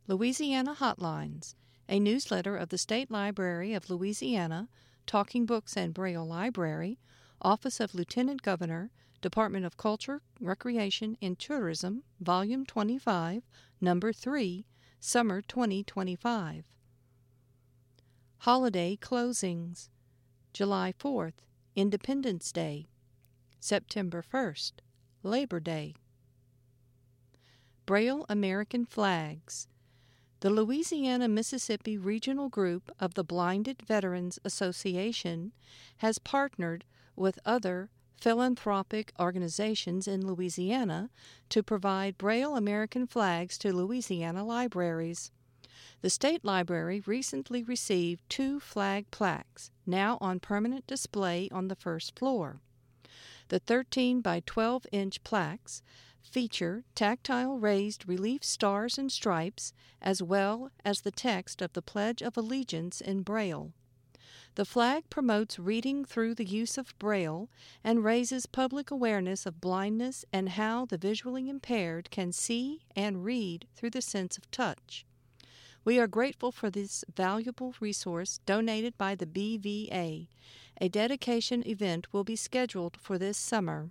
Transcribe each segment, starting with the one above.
Louisiana Hotlines, a newsletter of the State Library of Louisiana, Talking Books and Braille Library, Office of Lieutenant Governor, Department of Culture, Recreation, and Tourism, Volume 25, Number 3, Summer 2025. Holiday Closings. July 4th, Independence Day. September 1st, Labor Day. Braille American Flags. The Louisiana-Mississippi Regional Group of the Blinded Veterans Association has partnered with other philanthropic organizations in Louisiana to provide Braille American flags to Louisiana libraries. The State Library recently received 2 flag plaques, now on permanent display on the first floor. The 13 by 12-inch plaques feature tactile raised relief stars and stripes, as well as the text of the Pledge of Allegiance in Braille. The flag promotes reading through the use of Braille and raises public awareness of blindness and how the visually impaired can see and read through the sense of touch. We are grateful for this valuable resource donated by the BVA. A dedication event will be scheduled for this summer.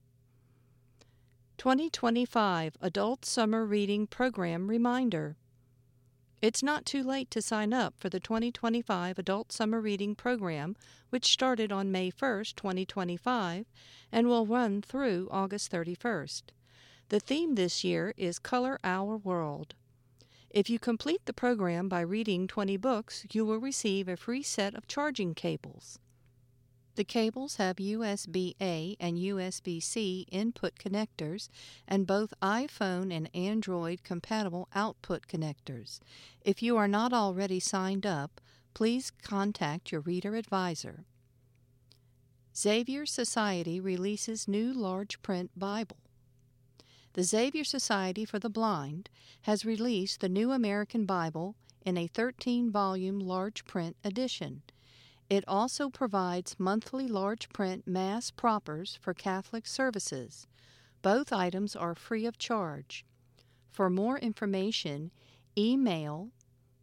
2025 Adult Summer Reading Program Reminder. It's not too late to sign up for the 2025 Adult Summer Reading Program, which started on May 1, 2025, and will run through August 31st. The theme this year is Color Our World. If you complete the program by reading 20 books, you will receive a free set of charging cables. The cables have USB-A and USB-C input connectors and both iPhone and Android compatible output connectors. If you are not already signed up, please contact your reader advisor. Xavier Society releases new large print Bible. The Xavier Society for the Blind has released the New American Bible in a 13-volume large print edition. It also provides monthly large print Mass propers for Catholic services. Both items are free of charge. For more information, email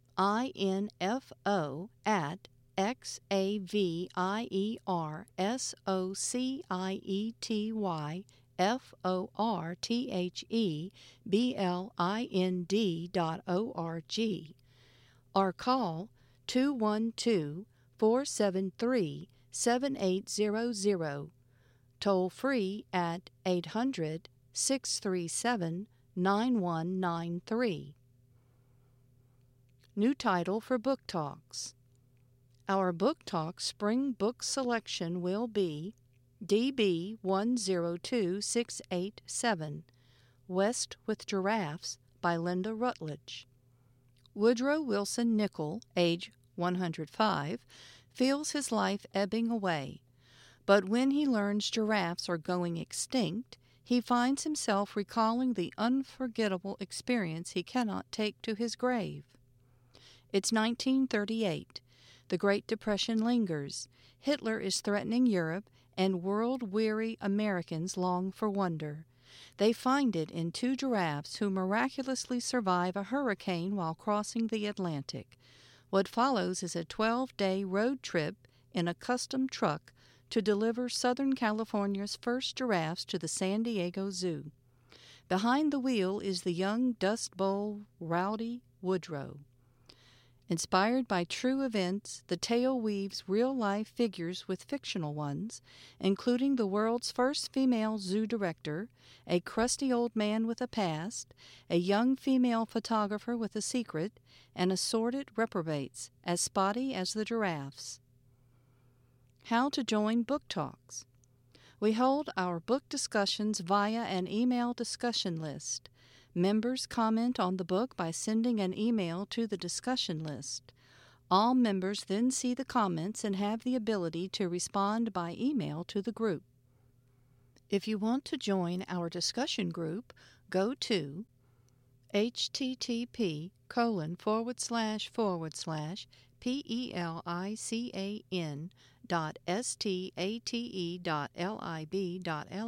info@xaviersortheblind.org or call 212-473-7800, toll free at 800-637-9193. New title for Book Talks. Our Book Talk Spring Book Selection will be DB 102687, West with Giraffes by Linda Rutledge. Woodrow Wilson Nichol, age 105, feels his life ebbing away, but when he learns giraffes are going extinct, he finds himself recalling the unforgettable experience he cannot take to his grave. It's 1938. The Great Depression lingers. Hitler is threatening Europe, and world-weary Americans long for wonder. They find it in 2 giraffes who miraculously survive a hurricane while crossing the Atlantic. What follows is a 12-day road trip in a custom truck to deliver Southern California's first giraffes to the San Diego Zoo. Behind the wheel is the young Dust Bowl Rowdy Woodrow. Inspired by true events, the tale weaves real-life figures with fictional ones, including the world's first female zoo director, a crusty old man with a past, a young female photographer with a secret, and assorted reprobates, as spotty as the giraffes. How to join Book Talks. We hold our book discussions via an email discussion list. Members comment on the book by sending an email to the discussion list. All members then see the comments and have the ability to respond by email to the group. If you want to join our discussion group, go to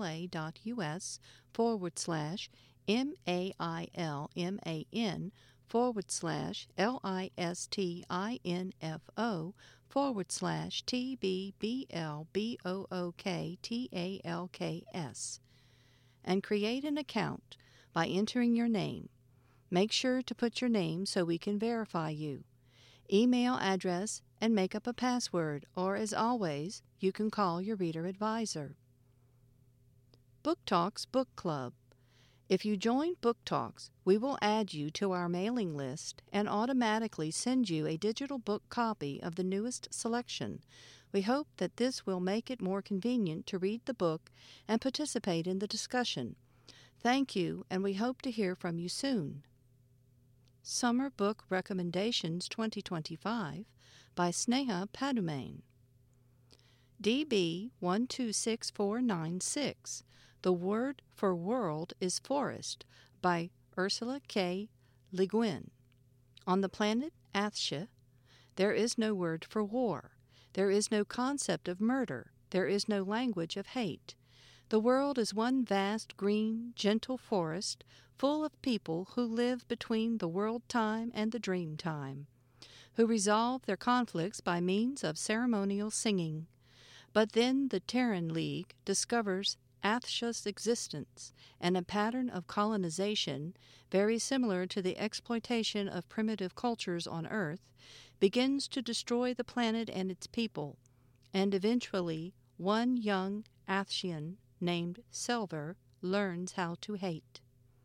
http://pelican.state.lib.la.us/mailman listinfo/TBBLBOOKTALKS and create an account by entering your name. Make sure to put your name so we can verify you, email address, and make up a password, or as always, you can call your reader advisor. Book Talks Book Club. If you join Book Talks, we will add you to our mailing list and automatically send you a digital book copy of the newest selection. We hope that this will make it more convenient to read the book and participate in the discussion. Thank you, and we hope to hear from you soon. Summer Book Recommendations 2025 by Sneha Padumane. DB 126496, The Word for World is Forest by Ursula K. Le Guin. On the planet Athsha, there is no word for war. There is no concept of murder. There is no language of hate. The world is one vast, green, gentle forest full of people who live between the world time and the dream time, who resolve their conflicts by means of ceremonial singing. But then the Terran League discovers Athsha's existence and a pattern of colonization very similar to the exploitation of primitive cultures on Earth begins to destroy the planet and its people, and eventually one young Athshian named Selver learns how to hate.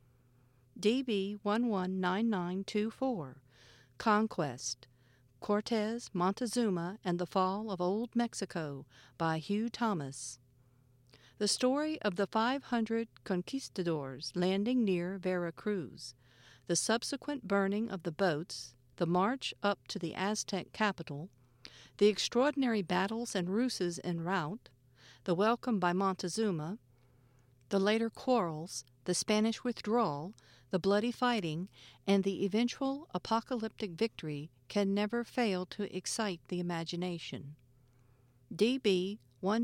DB 119924, Conquest, Cortez, Montezuma, and the Fall of Old Mexico by Hugh Thomas. The story of the 500 conquistadors landing near Veracruz, the subsequent burning of the boats, the march up to the Aztec capital, the extraordinary battles and ruses en route, the welcome by Montezuma, the later quarrels, the Spanish withdrawal, the bloody fighting, and the eventual apocalyptic victory can never fail to excite the imagination. DB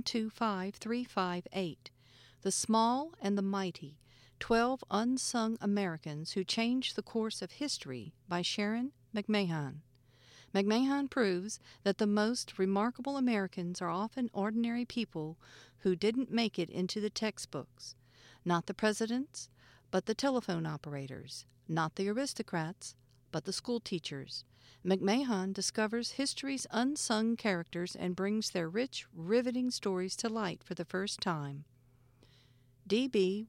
125358, The Small and the Mighty, 12 Unsung Americans Who Changed the Course of History by Sharon McMahon. McMahon proves that the most remarkable Americans are often ordinary people who didn't make it into the textbooks. Not the presidents, but the telephone operators. Not the aristocrats, but the school teachers. McMahon discovers history's unsung characters and brings their rich, riveting stories to light for the first time. DB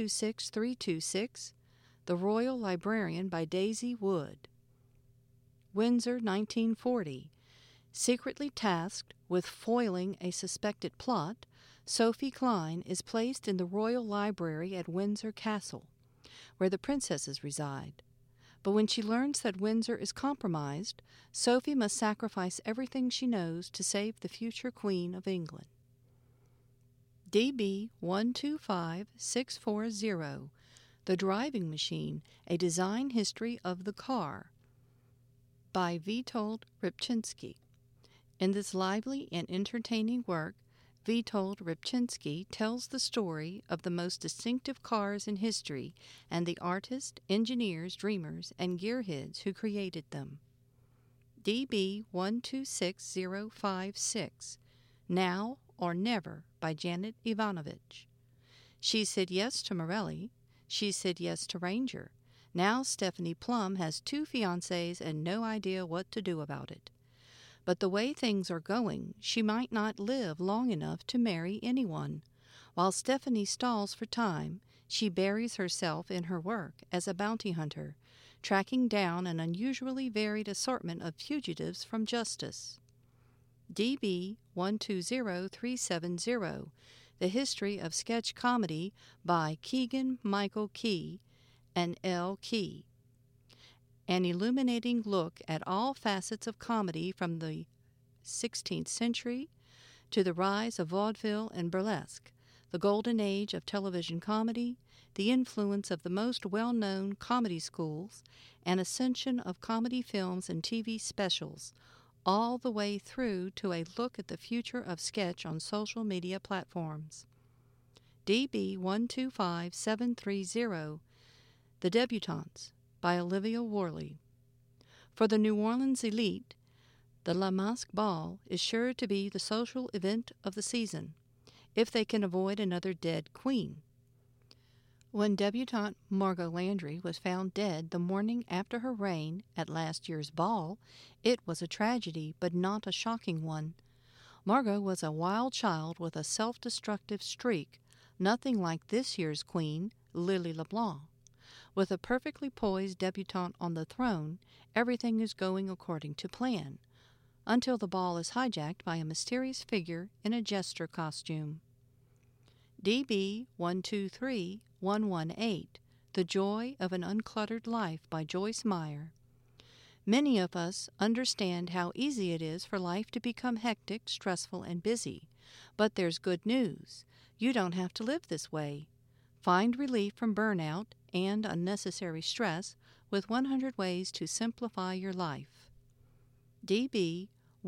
126326, The Royal Librarian by Daisy Wood. Windsor, 1940. Secretly tasked with foiling a suspected plot, Sophie Klein is placed in the Royal Library at Windsor Castle, where the princesses reside. But when she learns that Windsor is compromised, Sophie must sacrifice everything she knows to save the future Queen of England. DB 125640, The Driving Machine, A Design History of the Car, by Witold Rybczynski. In this lively and entertaining work, Witold Rybczynski tells the story of the most distinctive cars in history and the artists, engineers, dreamers, and gearheads who created them. DB 126056, Now or Never by Janet Ivanovich. She said yes to Morelli. She said yes to Ranger. Now Stephanie Plum has 2 fiancés and no idea what to do about it. But the way things are going, she might not live long enough to marry anyone. While Stephanie stalls for time, she buries herself in her work as a bounty hunter, tracking down an unusually varied assortment of fugitives from justice. DB 120370, The History of Sketch Comedy by Keegan Michael Key and L. Key. An illuminating look at all facets of comedy from the 16th century to the rise of vaudeville and burlesque, the golden age of television comedy, the influence of the most well-known comedy schools, and ascension of comedy films and TV specials, all the way through to a look at the future of sketch on social media platforms. DB 125730, The Debutantes, by Olivia Worley. For the New Orleans elite, the La Masque Ball is sure to be the social event of the season, if they can avoid another dead queen. When debutante Margot Landry was found dead the morning after her reign at last year's ball, it was a tragedy, but not a shocking one. Margot was a wild child with a self-destructive streak, nothing like this year's queen, Lily LeBlanc. With a perfectly poised debutante on the throne, everything is going according to plan, until the ball is hijacked by a mysterious figure in a jester costume. DB 123118, The Joy of an Uncluttered Life by Joyce Meyer. Many of us understand how easy it is for life to become hectic, stressful, and busy. But there's good news. You don't have to live this way. Find relief from burnout and unnecessary stress with 100 Ways to Simplify Your Life. DB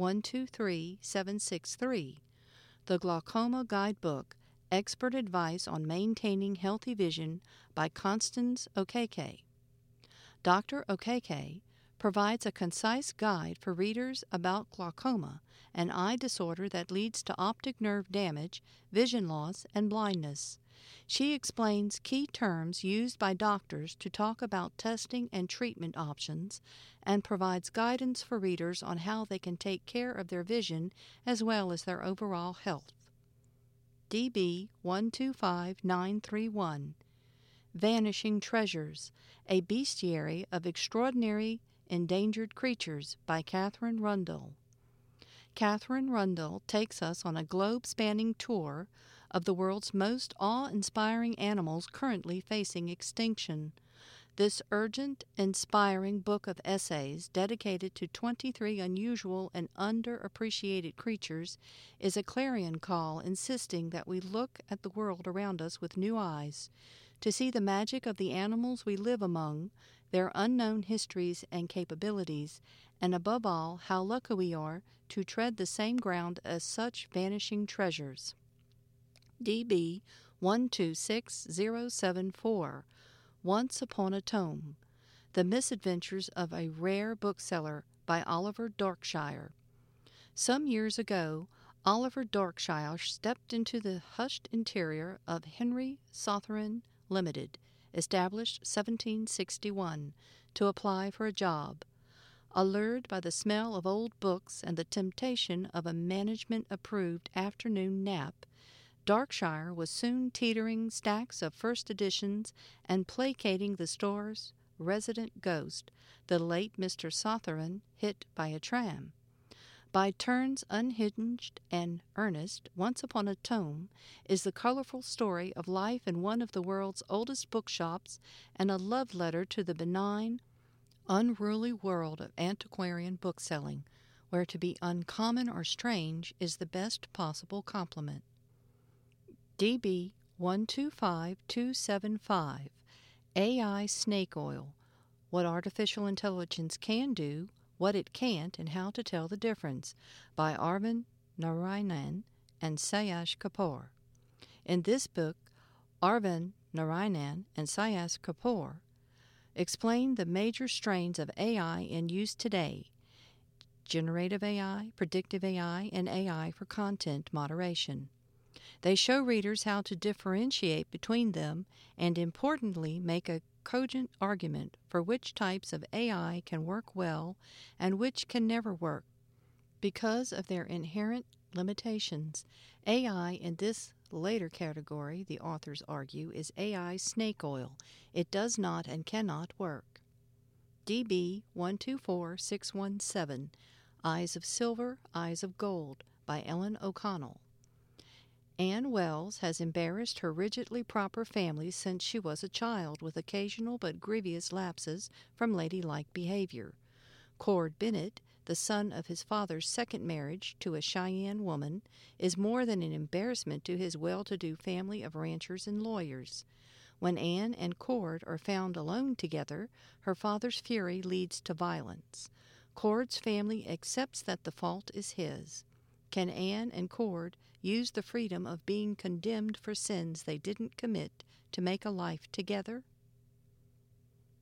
123763, The Glaucoma Guidebook, Expert Advice on Maintaining Healthy Vision by Constance Okeke. Dr. Okeke provides a concise guide for readers about glaucoma, an eye disorder that leads to optic nerve damage, vision loss, and blindness. She explains key terms used by doctors to talk about testing and treatment options, and provides guidance for readers on how they can take care of their vision as well as their overall health. DB 125931, Vanishing Treasures, A Bestiary of Extraordinary Endangered Creatures by Katherine Rundell. Katherine Rundell takes us on a globe-spanning tour of the world's most awe-inspiring animals currently facing extinction. This urgent, inspiring book of essays dedicated to 23 unusual and underappreciated creatures is a clarion call insisting that we look at the world around us with new eyes, to see the magic of the animals we live among, their unknown histories and capabilities, and above all, how lucky we are to tread the same ground as such vanishing treasures. DB 126074, Once Upon a Tome, The Misadventures of a Rare Bookseller by Oliver Darkshire. Some years ago, Oliver Darkshire stepped into the hushed interior of Henry Sotheran Limited, established 1761, to apply for a job. Allured by the smell of old books and the temptation of a management-approved afternoon nap, Darkshire was soon teetering stacks of first editions and placating the store's resident ghost, the late Mr. Sotheran, hit by a tram. By turns unhinged and earnest, Once Upon a Tome is the colorful story of life in one of the world's oldest bookshops and a love letter to the benign, unruly world of antiquarian bookselling, where to be uncommon or strange is the best possible compliment. DB 125275, AI Snake Oil, What Artificial Intelligence Can Do, What It Can't, and How to Tell the Difference, by Arvind Narayanan and Sayash Kapoor. In this book, Arvind Narayanan and Sayash Kapoor explain the major strains of AI in use today: generative AI, predictive AI, and AI for content moderation. They show readers how to differentiate between them and, importantly, make a cogent argument for which types of AI can work well and which can never work. Because of their inherent limitations, AI in this later category, the authors argue, is AI snake oil. It does not and cannot work. DB 124617, Eyes of Silver, Eyes of Gold, by Ellen O'Connell. Anne Wells has embarrassed her rigidly proper family since she was a child, with occasional but grievous lapses from ladylike behavior. Cord Bennett, the son of his father's second marriage to a Cheyenne woman, is more than an embarrassment to his well-to-do family of ranchers and lawyers. When Anne and Cord are found alone together, her father's fury leads to violence. Cord's family accepts that the fault is his. Can Anne and Cord use the freedom of being condemned for sins they didn't commit to make a life together?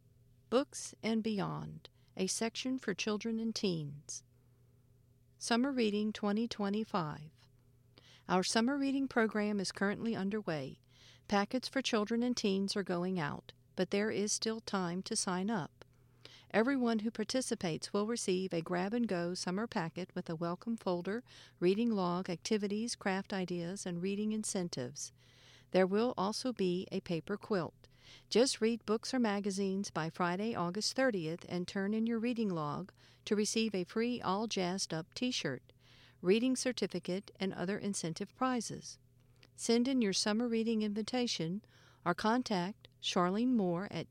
Books and Beyond, a section for children and teens. Summer Reading 2025. Our summer reading program is currently underway. Packets for children and teens are going out, but there is still time to sign up. Everyone who participates will receive a grab-and-go summer packet with a welcome folder, reading log, activities, craft ideas, and reading incentives. There will also be a paper quilt. Just read books or magazines by Friday, August 30th and turn in your reading log to receive a free All Jazzed Up t-shirt, reading certificate, and other incentive prizes. Send in your summer reading invitation or contact Charlene Moore at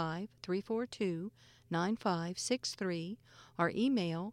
225-342-9563 or email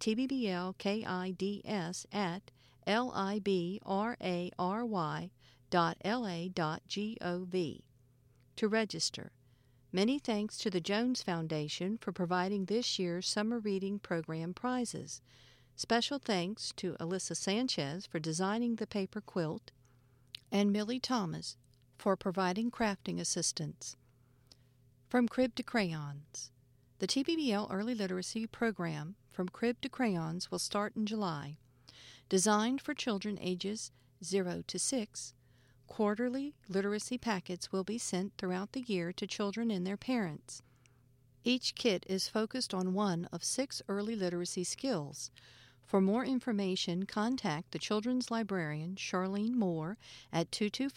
tbbblkids@library.la.gov to register. Many thanks to the Jones Foundation for providing this year's summer reading program prizes. Special thanks to Alyssa Sanchez for designing the paper quilt and Millie Thomas for providing crafting assistance. From Crib to Crayons. The TBBL Early Literacy Program From Crib to Crayons will start in July. Designed for children ages 0 to 6, quarterly literacy packets will be sent throughout the year to children and their parents. Each kit is focused on one of 6 early literacy skills. For more information, contact the children's librarian, Charlene Moore, at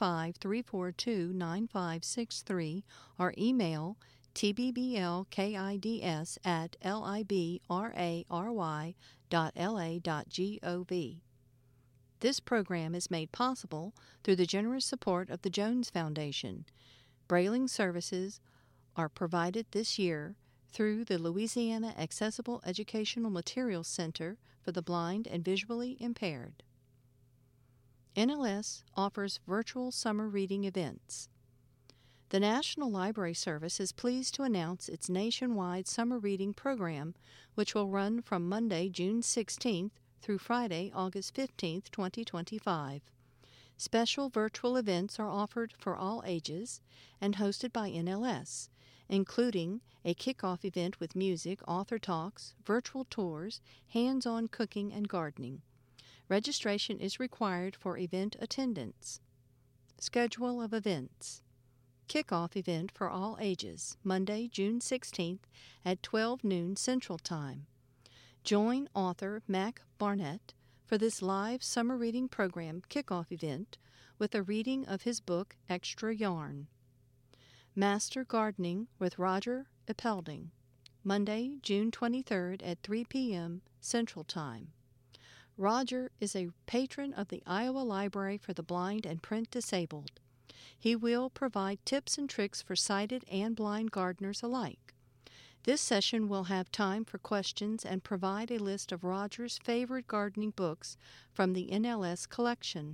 225-342-9563 or email tbbblkids@library.la.gov. This program is made possible through the generous support of the Jones Foundation. Brailing services are provided this year through the Louisiana Accessible Educational Materials Center for the Blind and Visually Impaired. NLS offers virtual summer reading events. The National Library Service is pleased to announce its nationwide summer reading program, which will run from Monday, June 16th through Friday, August 15th, 2025. Special virtual events are offered for all ages and hosted by NLS, including a kickoff event with music, author talks, virtual tours, hands-on cooking, and gardening. Registration is required for event attendance. Schedule of events. Kickoff event for all ages, Monday, June 16th at 12 noon Central Time. Join author Mac Barnett for this live summer reading program kickoff event with a reading of his book Extra Yarn. Master Gardening with Roger Epelding, Monday, June 23rd at 3 p.m. Central Time. Roger is a patron of the Iowa Library for the Blind and Print Disabled. He will provide tips and tricks for sighted and blind gardeners alike. This session will have time for questions and provide a list of Roger's favorite gardening books from the NLS collection.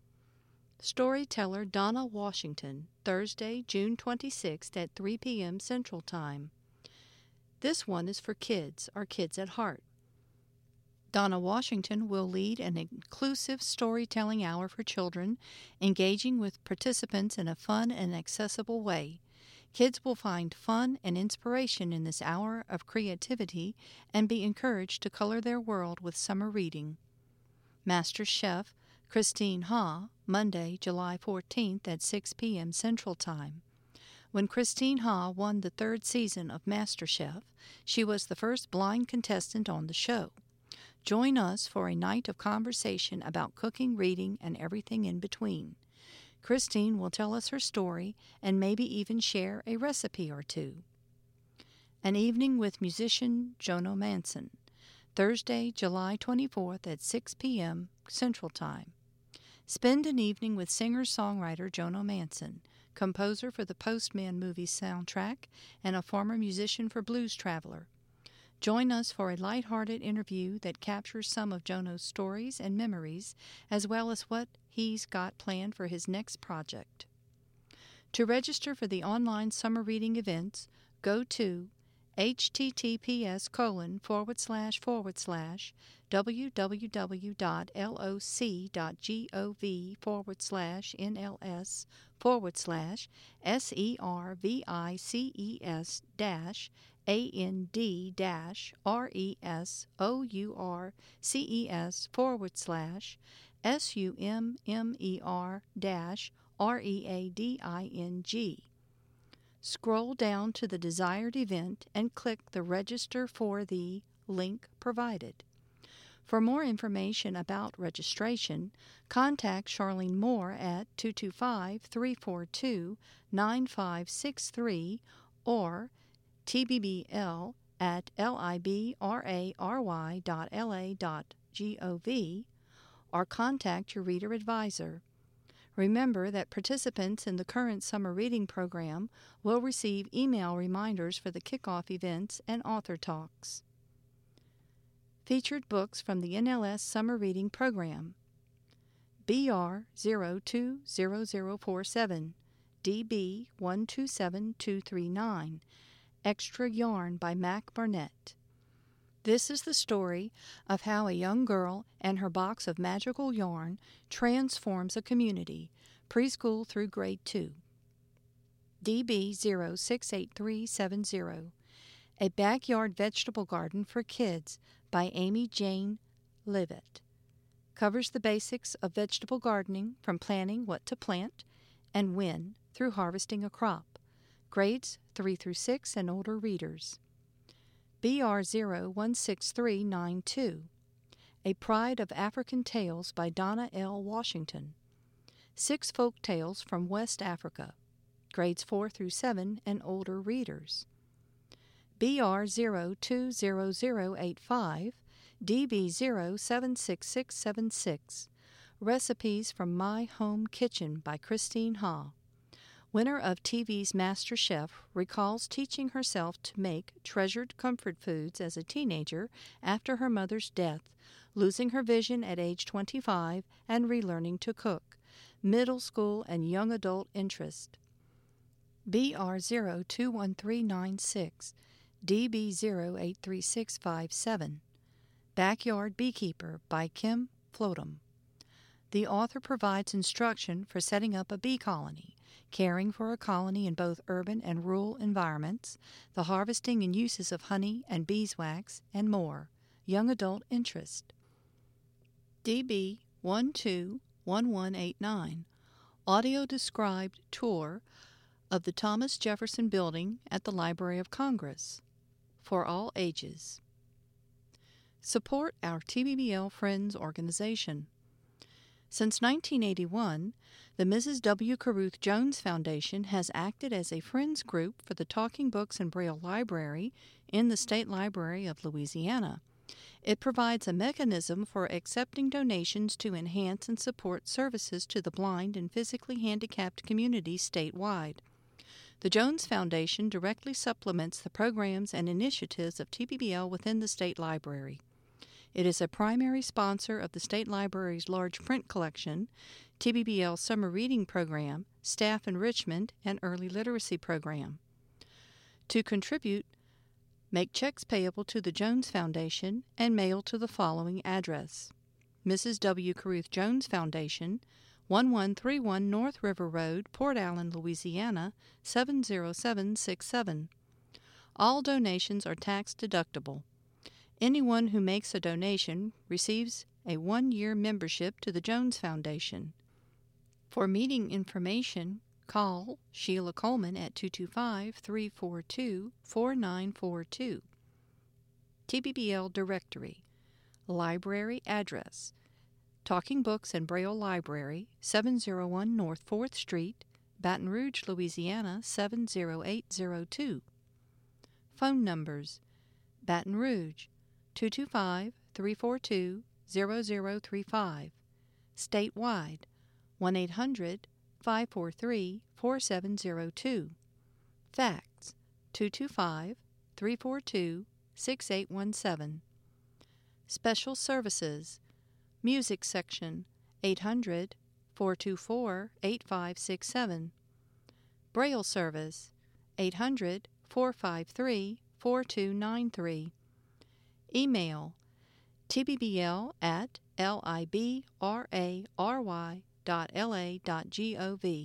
Storyteller Donna Washington, Thursday, June 26th at 3 p.m. Central Time. This one is for kids or kids at heart. Donna Washington will lead an inclusive storytelling hour for children, engaging with participants in a fun and accessible way. Kids will find fun and inspiration in this hour of creativity and be encouraged to color their world with summer reading. Master Chef Christine Ha, Monday, July 14th at 6 p.m. Central Time. When Christine Ha won the 3rd season of MasterChef, she was the first blind contestant on the show. Join us for a night of conversation about cooking, reading, and everything in between. Christine will tell us her story and maybe even share a recipe or two. An evening with musician Jono Manson, Thursday, July 24th at 6 p.m. Central Time. Spend an evening with singer-songwriter Jono Manson, composer for the Postman movie soundtrack and a former musician for Blues Traveler. Join us for a lighthearted interview that captures some of Jono's stories and memories, as well as what he's got planned for his next project. To register for the online summer reading events, go to https://www.loc.gov/nls/reading. Scroll down to the desired event and click the Register for the link provided. For more information about registration, contact Charlene Moore at 225-342-9563 or tbbl@library.la.gov, or contact your reader advisor. Remember that participants in the current summer reading program will receive email reminders for the kickoff events and author talks. Featured books from the NLS Summer Reading Program: BR 020047, DB 127239, Extra Yarn by Mac Barnett. This is the story of how a young girl and her box of magical yarn transforms a community, preschool through grade 2. DB 068370, A Backyard Vegetable Garden for Kids by Amy Jane Leavitt. Covers the basics of vegetable gardening, from planning what to plant and when through harvesting a crop. Grades 3 through 6 and older readers. BR 016392, A Pride of African Tales by Donna L. Washington. 6 folk tales from West Africa. Grades 4 through 7 and older readers. BR 020085, DB 076676, Recipes from My Home Kitchen by Christine Ha. Winner of TV's Master Chef, recalls teaching herself to make treasured comfort foods as a teenager after her mother's death, losing her vision at age 25 and relearning to cook. Middle school and young adult interest. BR 021396, DB 083657, Backyard Beekeeper by Kim Floatham. The author provides instruction for setting up a bee colony, caring for a colony in both urban and rural environments, the harvesting and uses of honey and beeswax, and more. Young adult interest. DB 121189, Audio Described Tour of the Thomas Jefferson Building at the Library of Congress, for all ages. Support our TBBL Friends organization. Since 1981, the Mrs. W. Caruth Jones Foundation has acted as a Friends group for the Talking Books and Braille Library in the State Library of Louisiana. It provides a mechanism for accepting donations to enhance and support services to the blind and physically handicapped community statewide. The Jones Foundation directly supplements the programs and initiatives of TBBL within the State Library. It is a primary sponsor of the State Library's large print collection, TBBL Summer Reading Program, Staff Enrichment, and Early Literacy Program. To contribute, make checks payable to the Jones Foundation and mail to the following address: Mrs. W. Caruth Jones Foundation, 1131 North River Road, Port Allen, Louisiana, 70767. All donations are tax deductible. Anyone who makes a donation receives a 1-year membership to the Jones Foundation. For meeting information, call Sheila Coleman at 225-342-4942. TBBL Directory. Library address: Talking Books and Braille Library, 701 North 4th Street, Baton Rouge, Louisiana, 70802. Phone numbers: Baton Rouge, 225-342-0035. Statewide, 1-800-543-4702. Fax, 225-342-6817. Special Services: Music Section, 800-424-8567. Braille Service, 800-453-4702. 4293. Email tbbl@library.la.gov,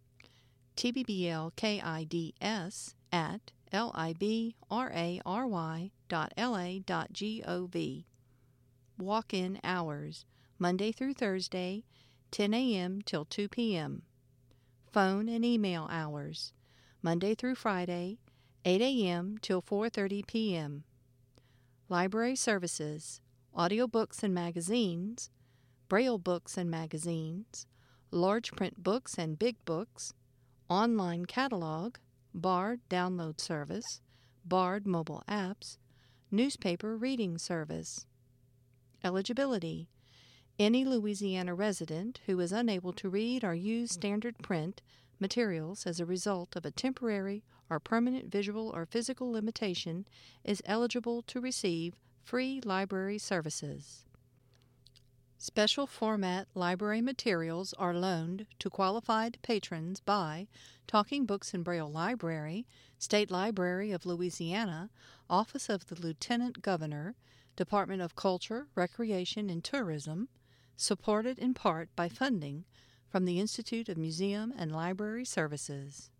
tbblkids@library.la.gov. Walk-in hours, Monday through Thursday, 10 a.m. till 2 p.m. Phone and email hours, Monday through Friday, 8 a.m. till 4:30 p.m. Library services, audiobooks and magazines, Braille books and magazines, large print books and big books, online catalog, Bard download service, Bard mobile apps, newspaper reading service. Eligibility: any Louisiana resident who is unable to read or use standard print materials as a result of a temporary or permanent visual or physical limitation is eligible to receive free library services. Special format library materials are loaned to qualified patrons by Talking Books and Braille Library, State Library of Louisiana, Office of the Lieutenant Governor, Department of Culture, Recreation, and Tourism, supported in part by funding from the Institute of Museum and Library Services.